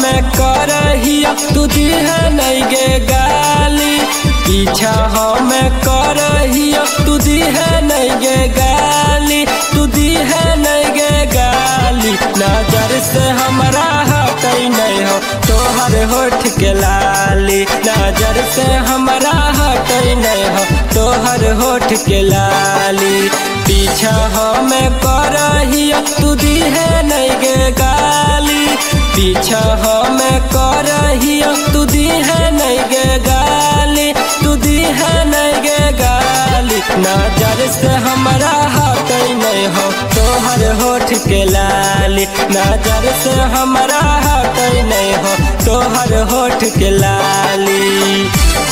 हमें करहिया तू दिहे नहीं गे गाली, पीछा हमें करहिया तू दिहे नहीं गे गाली, तू दिहे नहीं गे गाली। नजर से हमरा हटई नहीं हो तोहर होठ के लाली, नजर से हमरा हटई नहीं हो तोहर होठ के लाली। पीछा हमें करहिया तू दिहे नहीं गे गाली, पीछा हमें करहिया तू दिहे नहीं गे गाली, तू दिहे नहीं गे गाली। नजर से हमरा हटई नहीं हो तोहर होठ के लाली, नजर से हमरा हटई नहीं हो तोहर होठ के लाली।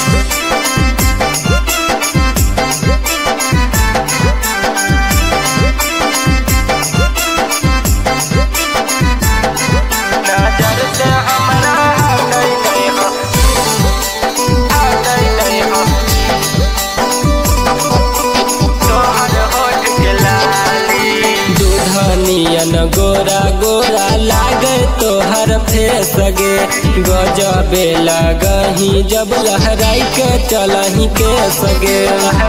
गोरा गोरा लागे तोहर फेस गे, गजबे लगही जब लहराई के चलही के सगे,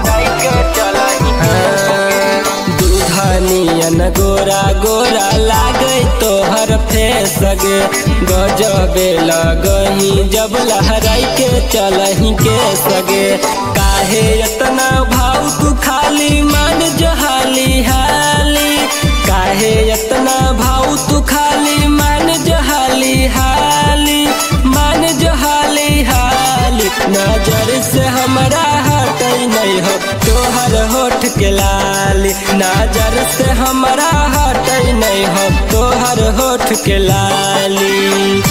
दूधनियन गोरा गोरा लागे तोहर फेस गे, गजबे लगही जब लहराई के चलही के सगे। काहे इतना भाव तू खाली मन जहाली हाली, काहे इतना भाव तू खाली मन जहाली हाली, मन जहाली हाली। नजर से हमरा हटई नहीं हो तोहर होठ के लाली, नजर से हमरा हटई नहीं हो तोहर होठ के लाली।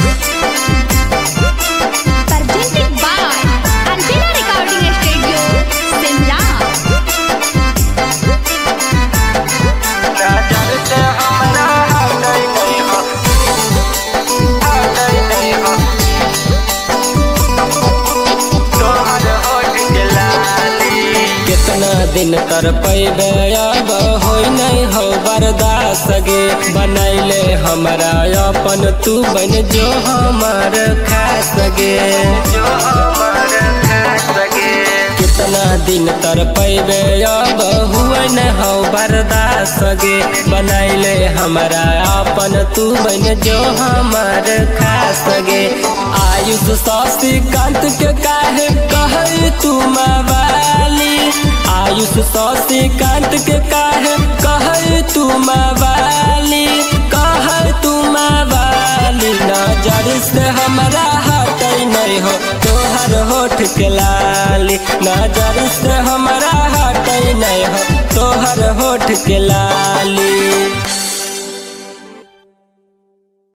दिन कर पैबे अब होई नहीं हो बर्दाश्त गे, बनैले हमरा अपन तू बन जो हमार खास गे, जो हमार खास गे। कितना दिन तर पैबे अब हुए नहीं हो बर्दाश्त गे, बनैले हमरा अपन तू बन जो हमार खास गे। आयुष शशिकांत के काहे कहई तू मवाली, आयुष शशिकांत के काहे कहई तू मवाली, कहई तू मवाली। नजर से हमरा हटई नहीं हो तोहर होठ के लाली, नजर से हमरा हटई नहीं हो तोहर होठ के लाली।